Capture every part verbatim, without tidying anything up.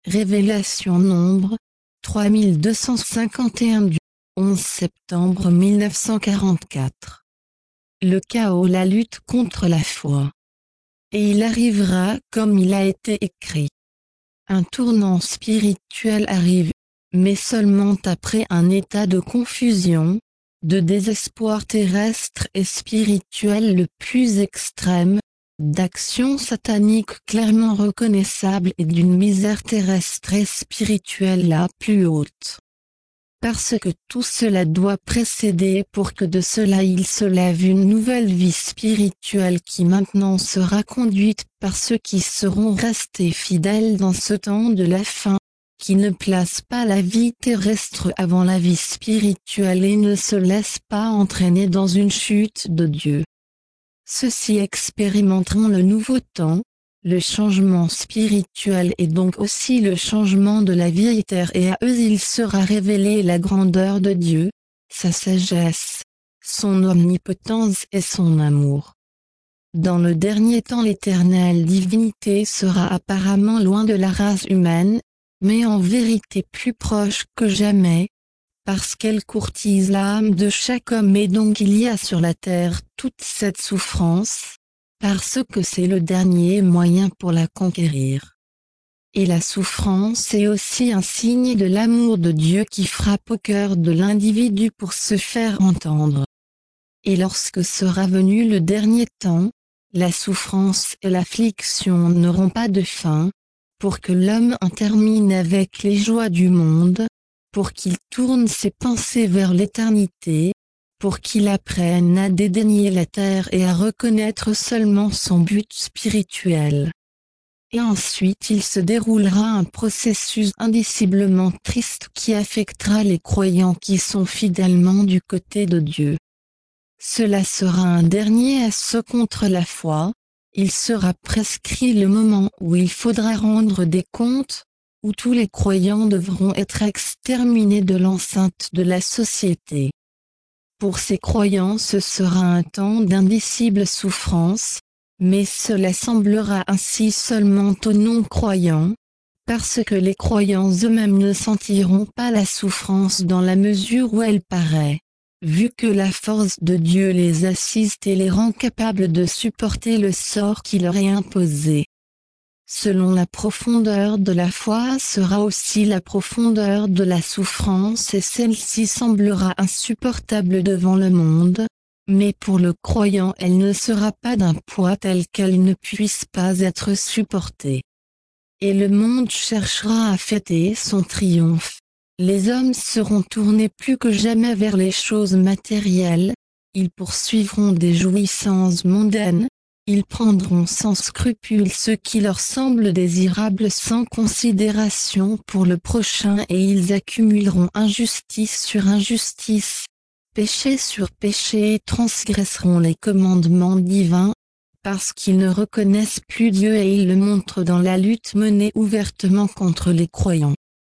Révélation Nombre, trois mille deux cent cinquante et un du onze septembre mille neuf cent quarante-quatre. Le chaos, la lutte contre la foi. Et il arrivera comme il a été écrit. Un tournant spirituel arrive, mais seulement après un état de confusion, de désespoir terrestre et spirituel le plus extrême, d'action satanique clairement reconnaissable et d'une misère terrestre et spirituelle la plus haute. Parce que tout cela doit précéder pour que de cela il se lève une nouvelle vie spirituelle qui maintenant sera conduite par ceux qui seront restés fidèles dans ce temps de la fin, qui ne placent pas la vie terrestre avant la vie spirituelle et ne se laissent pas entraîner dans une chute de Dieu. Ceux-ci expérimenteront le nouveau temps, le changement spirituel et donc aussi le changement de la vieille terre, et à eux il sera révélé la grandeur de Dieu, sa sagesse, son omnipotence et son amour. Dans le dernier temps l'éternelle divinité sera apparemment loin de la race humaine, mais en vérité plus proche que jamais, parce qu'elle courtise l'âme de chaque homme et donc il y a sur la terre toute cette souffrance, parce que c'est le dernier moyen pour la conquérir. Et la souffrance est aussi un signe de l'amour de Dieu qui frappe au cœur de l'individu pour se faire entendre. Et lorsque sera venu le dernier temps, la souffrance et l'affliction n'auront pas de fin, pour que l'homme en termine avec les joies du monde, pour qu'il tourne ses pensées vers l'éternité, pour qu'il apprenne à dédaigner la terre et à reconnaître seulement son but spirituel. Et ensuite il se déroulera un processus indiciblement triste qui affectera les croyants qui sont fidèlement du côté de Dieu. Cela sera un dernier assaut contre la foi, il sera prescrit le moment où il faudra rendre des comptes, où tous les croyants devront être exterminés de l'enceinte de la société. Pour ces croyants ce sera un temps d'indicible souffrance, mais cela semblera ainsi seulement aux non-croyants, parce que les croyants eux-mêmes ne sentiront pas la souffrance dans la mesure où elle paraît, vu que la force de Dieu les assiste et les rend capables de supporter le sort qui leur est imposé. Selon la profondeur de la foi sera aussi la profondeur de la souffrance et celle-ci semblera insupportable devant le monde, mais pour le croyant elle ne sera pas d'un poids tel qu'elle ne puisse pas être supportée. Et le monde cherchera à fêter son triomphe. Les hommes seront tournés plus que jamais vers les choses matérielles, ils poursuivront des jouissances mondaines, ils prendront sans scrupule ce qui leur semble désirable sans considération pour le prochain et ils accumuleront injustice sur injustice, péché sur péché et transgresseront les commandements divins, parce qu'ils ne reconnaissent plus Dieu et ils le montrent dans la lutte menée ouvertement contre les croyants.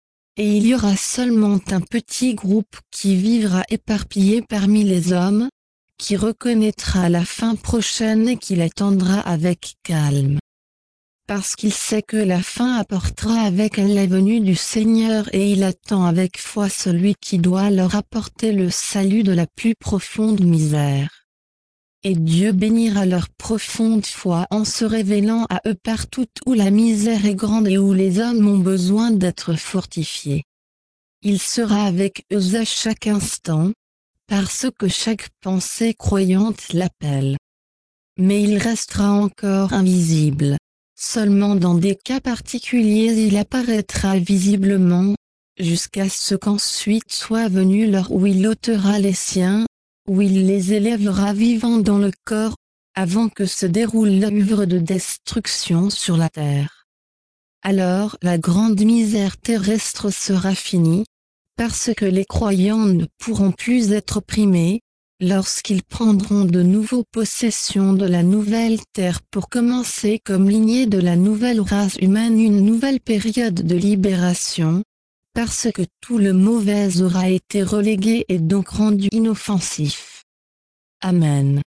Et il y aura seulement un petit groupe qui vivra éparpillé parmi les hommes, qui reconnaîtra la fin prochaine et qui l'attendra avec calme. Parce qu'il sait que la fin apportera avec elle la venue du Seigneur et il attend avec foi celui qui doit leur apporter le salut de la plus profonde misère. Et Dieu bénira leur profonde foi en se révélant à eux partout où la misère est grande et où les hommes ont besoin d'être fortifiés. Il sera avec eux à chaque instant, parce que chaque pensée croyante l'appelle. Mais il restera encore invisible. Seulement dans des cas particuliers il apparaîtra visiblement, jusqu'à ce qu'ensuite soit venu l'heure où il ôtera les siens, où il les élèvera vivants dans le corps, avant que se déroule l'œuvre de destruction sur la terre. Alors la grande misère terrestre sera finie, parce que les croyants ne pourront plus être opprimés, lorsqu'ils prendront de nouveau possession de la nouvelle terre pour commencer comme lignée de la nouvelle race humaine une nouvelle période de libération, parce que tout le mauvais aura été relégué et donc rendu inoffensif. Amen.